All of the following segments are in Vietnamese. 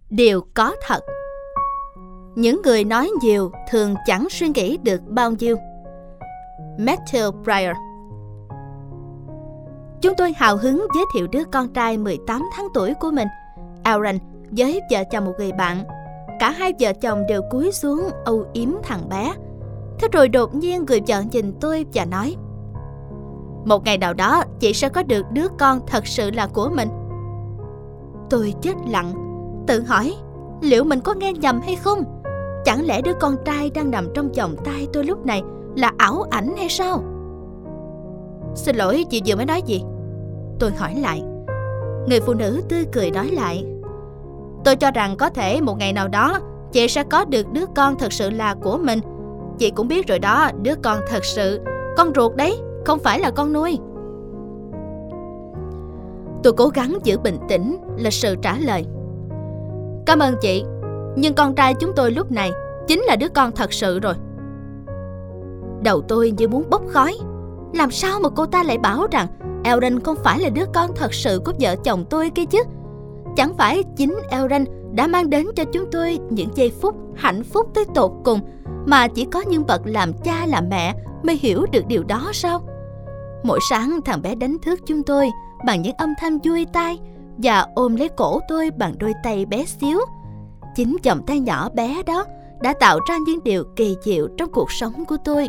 Điều có thật. Những người nói nhiều thường chẳng suy nghĩ được bao nhiêu. Matthew Pryor. Chúng tôi hào hứng giới thiệu đứa con trai 18 tháng tuổi của mình, Aaron, với vợ chồng một người bạn. Cả hai vợ chồng đều cúi xuống âu yếm thằng bé. Thế rồi đột nhiên người vợ nhìn tôi và nói: "Một ngày nào đó chị sẽ có được đứa con thật sự là của mình." Tôi chết lặng, tự hỏi liệu mình có nghe nhầm hay không. Chẳng lẽ đứa con trai đang nằm trong vòng tay tôi lúc này là ảo ảnh hay sao? "Xin lỗi, chị vừa mới nói gì?" tôi hỏi lại. Người phụ nữ tươi cười nói lại: "Tôi cho rằng có thể một ngày nào đó chị sẽ có được đứa con thật sự là của mình. Chị cũng biết rồi đó, đứa con thật sự, con ruột đấy, không phải là con nuôi." Tôi cố gắng giữ bình tĩnh, lịch sự trả lời: "Cảm ơn chị, nhưng con trai chúng tôi lúc này chính là đứa con thật sự rồi." Đầu tôi như muốn bốc khói. Làm sao mà cô ta lại bảo rằng Aaron không phải là đứa con thật sự của vợ chồng tôi kia chứ? Chẳng phải chính Aaron đã mang đến cho chúng tôi những giây phút hạnh phúc tới tột cùng mà chỉ có nhân vật làm cha làm mẹ mới hiểu được điều đó sao? Mỗi sáng thằng bé đánh thức chúng tôi bằng những âm thanh vui tai và ôm lấy cổ tôi bằng đôi tay bé xíu. Chính vòng tay nhỏ bé đó đã tạo ra những điều kỳ diệu trong cuộc sống của tôi.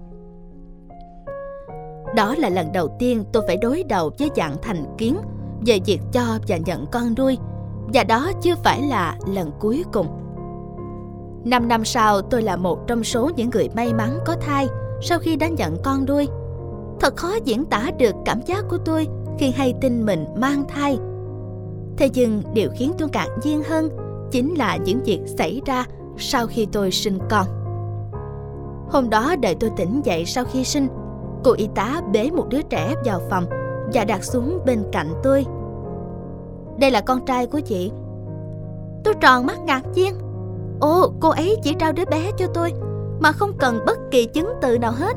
Đó là lần đầu tiên tôi phải đối đầu với dạng thành kiến về việc cho và nhận con nuôi, và đó chưa phải là lần cuối cùng. 5 năm sau, tôi là một trong số những người may mắn có thai sau khi đã nhận con nuôi. Thật khó diễn tả được cảm giác của tôi khi hay tin mình mang thai. Thế nhưng điều khiến tôi ngạc nhiên hơn chính là những việc xảy ra sau khi tôi sinh con. Hôm đó đợi tôi tỉnh dậy sau khi sinh, cô y tá bế một đứa trẻ vào phòng và đặt xuống bên cạnh tôi. "Đây là con trai của chị." Tôi tròn mắt ngạc nhiên. Ồ, cô ấy chỉ trao đứa bé cho tôi mà không cần bất kỳ chứng từ nào hết.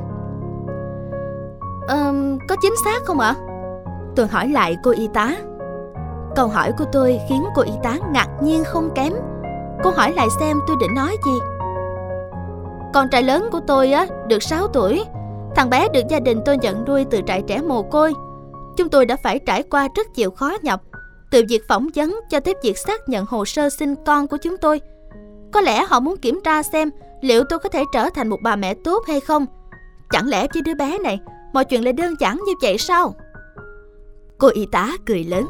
Có chính xác không ạ?" tôi hỏi lại cô y tá. Câu hỏi của tôi khiến cô y tá ngạc nhiên không kém. Cô hỏi lại xem tôi định nói gì. "Con trai lớn của tôi được 6 tuổi. Thằng bé được gia đình tôi nhận nuôi từ trại trẻ mồ côi. Chúng tôi đã phải trải qua rất nhiều khó nhọc, từ việc phỏng vấn cho tới việc xác nhận hồ sơ sinh con của chúng tôi. Có lẽ họ muốn kiểm tra xem liệu tôi có thể trở thành một bà mẹ tốt hay không. Chẳng lẽ với đứa bé này mọi chuyện lại đơn giản như vậy sao?" Cô y tá cười lớn.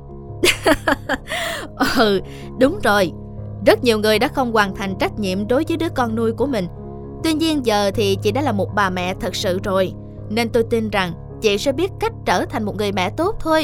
Đúng rồi. Rất nhiều người đã không hoàn thành trách nhiệm đối với đứa con nuôi của mình. Tuy nhiên giờ thì chị đã là một bà mẹ thật sự rồi, nên tôi tin rằng chị sẽ biết cách trở thành một người mẹ tốt thôi."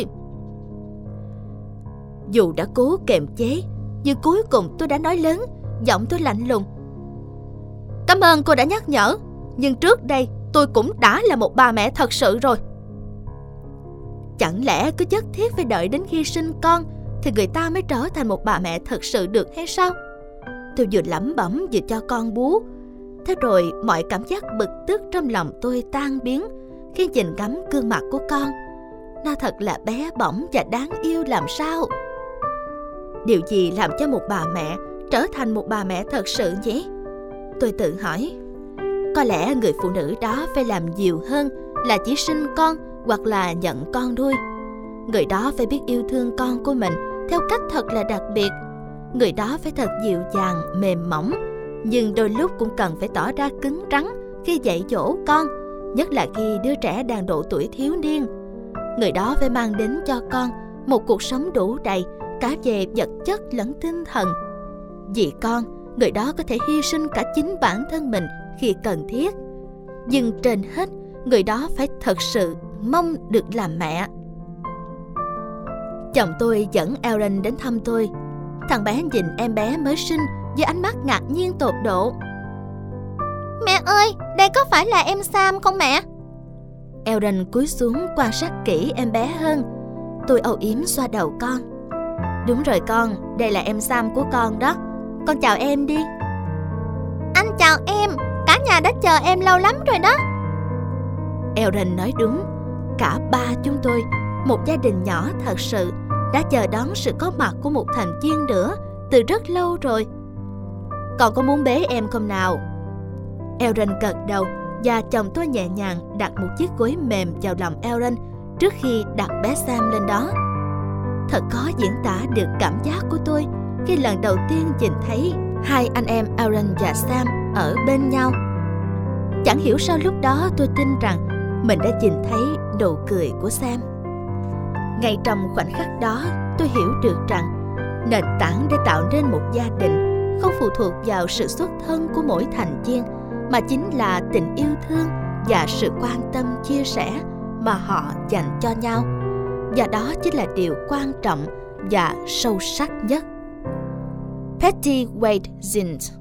Dù đã cố kiềm chế, nhưng cuối cùng tôi đã nói lớn, giọng tôi lạnh lùng: "Cảm ơn cô đã nhắc nhở, nhưng trước đây tôi cũng đã là một bà mẹ thật sự rồi." Chẳng lẽ cứ nhất thiết phải đợi đến khi sinh con thì người ta mới trở thành một bà mẹ thật sự được hay sao? Tôi vừa lẩm bẩm vừa cho con bú. Thế rồi mọi cảm giác bực tức trong lòng tôi tan biến khi nhìn ngắm gương mặt của con. Nó thật là bé bỏng và đáng yêu làm sao. Điều gì làm cho một bà mẹ trở thành một bà mẹ thật sự nhỉ? Tôi tự hỏi. Có lẽ người phụ nữ đó phải làm nhiều hơn là chỉ sinh con hoặc là nhận con nuôi. Người đó phải biết yêu thương con của mình theo cách thật là đặc biệt. Người đó phải thật dịu dàng, mềm mỏng, nhưng đôi lúc cũng cần phải tỏ ra cứng rắn khi dạy dỗ con, nhất là khi đứa trẻ đang độ tuổi thiếu niên. Người đó phải mang đến cho con một cuộc sống đủ đầy, cả về vật chất lẫn tinh thần. Vì con, người đó có thể hy sinh cả chính bản thân mình khi cần thiết. Nhưng trên hết, người đó phải thật sự mong được làm mẹ. Chồng tôi dẫn Aaron đến thăm tôi. Thằng bé nhìn em bé mới sinh với ánh mắt ngạc nhiên tột độ. "Mẹ ơi, đây có phải là em Sam không mẹ?" Aaron cúi xuống quan sát kỹ em bé hơn. Tôi âu yếm xoa đầu con. "Đúng rồi con, đây là em Sam của con đó. Con chào em đi." "Anh chào em, cả nhà đã chờ em lâu lắm rồi đó." Aaron nói đúng. Cả ba chúng tôi, một gia đình nhỏ thật sự, đã chờ đón sự có mặt của một thành viên nữa từ rất lâu rồi. Con có muốn bế em không nào? Aaron gật đầu và chồng tôi nhẹ nhàng đặt một chiếc gối mềm vào lòng Aaron trước khi đặt bé Sam lên đó. Thật khó diễn tả được cảm giác của tôi khi lần đầu tiên nhìn thấy hai anh em Aaron và Sam ở bên nhau. Chẳng hiểu sao lúc đó tôi tin rằng mình đã nhìn thấy nụ cười của Sam. Ngay trong khoảnh khắc đó, tôi hiểu được rằng nền tảng để tạo nên một gia đình không phụ thuộc vào sự xuất thân của mỗi thành viên, mà chính là tình yêu thương và sự quan tâm chia sẻ mà họ dành cho nhau. Và đó chính là điều quan trọng và sâu sắc nhất. Patty Wade Zinn.